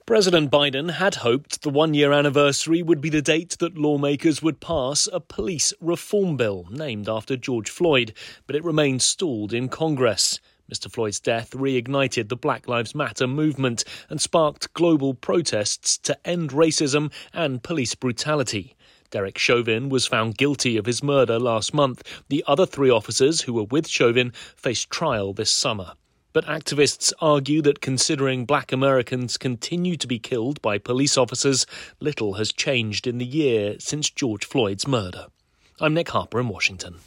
President Biden had hoped the one-year anniversary would be the date that lawmakers would pass a police reform bill named after George Floyd, but it remained stalled in Congress. Mr. Floyd's death reignited the Black Lives Matter movement and sparked global protests to end racism and police brutality. Derek Chauvin was found guilty of his murder last month. The other three officers who were with Chauvin faced trial this summer. But activists argue that considering black Americans continue to be killed by police officers, little has changed in the year since George Floyd's murder. I'm Nick Harper in Washington.